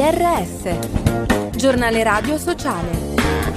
GRS, Giornale Radio Sociale.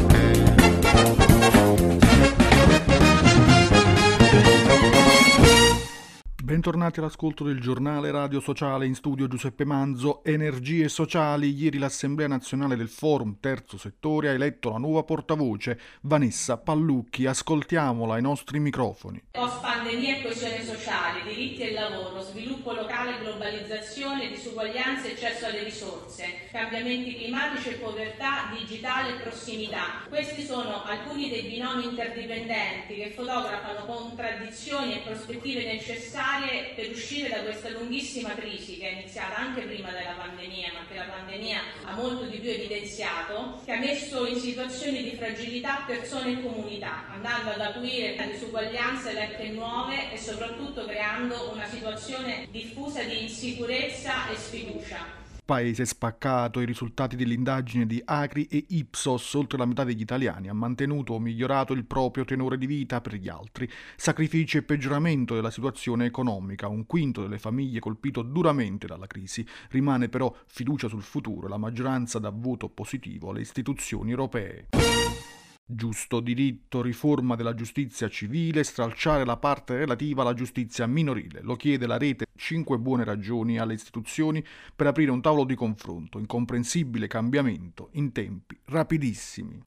Bentornati all'ascolto del Giornale Radio Sociale, in studio Giuseppe Manzo. Energie sociali. Ieri l'Assemblea Nazionale del Forum Terzo Settore ha eletto la nuova portavoce Vanessa Pallucchi. Ascoltiamola ai nostri microfoni. Post pandemia e coesione sociale, diritti e lavoro, sviluppo locale, globalizzazione, disuguaglianza e accesso alle risorse, cambiamenti climatici e povertà, digitale e prossimità. Questi sono alcuni dei binomi interdipendenti che fotografano contraddizioni e prospettive necessarie per uscire da questa lunghissima crisi che è iniziata anche prima della pandemia, ma che la pandemia ha molto di più evidenziato, che ha messo in situazioni di fragilità persone e comunità, andando ad acuire la disuguaglianze vecchie e nuove e soprattutto creando una situazione diffusa di insicurezza e sfiducia. Paese spaccato. I risultati dell'indagine di Acri e Ipsos: oltre la metà degli italiani ha mantenuto o migliorato il proprio tenore di vita, per gli altri sacrifici e peggioramento della situazione economica. Un quinto delle famiglie colpito duramente dalla crisi. Rimane però fiducia sul futuro, la maggioranza dà voto positivo alle istituzioni europee. Giusto diritto, riforma della giustizia civile, stralciare la parte relativa alla giustizia minorile. Lo chiede la rete 5 buone ragioni alle istituzioni per aprire un tavolo di confronto. Incomprensibile cambiamento in tempi rapidissimi.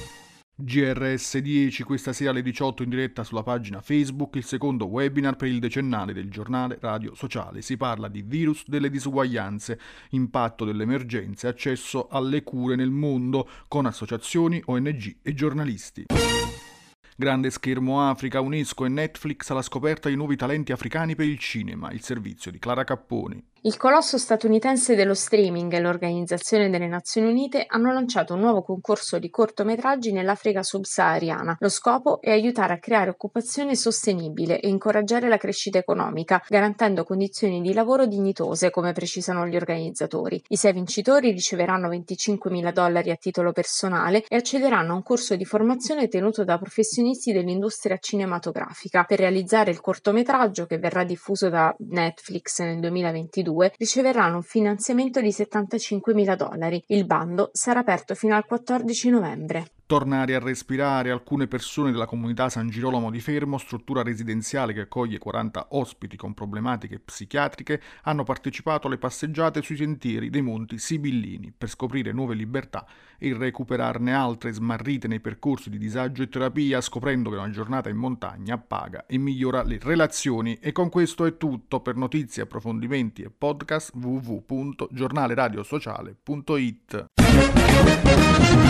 GRS 10, questa sera alle 18 in diretta sulla pagina Facebook, il secondo webinar per il decennale del Giornale Radio Sociale. Si parla di virus delle disuguaglianze, impatto delle emergenze, accesso alle cure nel mondo, con associazioni, ONG e giornalisti. Grande schermo Africa, UNESCO e Netflix alla scoperta di nuovi talenti africani per il cinema, il servizio di Clara Capponi. Il colosso statunitense dello streaming e l'Organizzazione delle Nazioni Unite hanno lanciato un nuovo concorso di cortometraggi nell'Africa subsahariana. Lo scopo è aiutare a creare occupazione sostenibile e incoraggiare la crescita economica, garantendo condizioni di lavoro dignitose, come precisano gli organizzatori. I 6 vincitori riceveranno $25.000 a titolo personale e accederanno a un corso di formazione tenuto da professionisti dell'industria cinematografica. Per realizzare il cortometraggio, che verrà diffuso da Netflix nel 2022, riceveranno un finanziamento di $75.000. Il bando sarà aperto fino al 14 novembre. Tornare a respirare. Alcune persone della comunità San Girolamo di Fermo, struttura residenziale che accoglie 40 ospiti con problematiche psichiatriche, hanno partecipato alle passeggiate sui sentieri dei Monti Sibillini per scoprire nuove libertà e recuperarne altre smarrite nei percorsi di disagio e terapia, scoprendo che una giornata in montagna paga e migliora le relazioni. E con questo è tutto. Per notizie, approfondimenti e podcast www.giornaleradiosociale.it.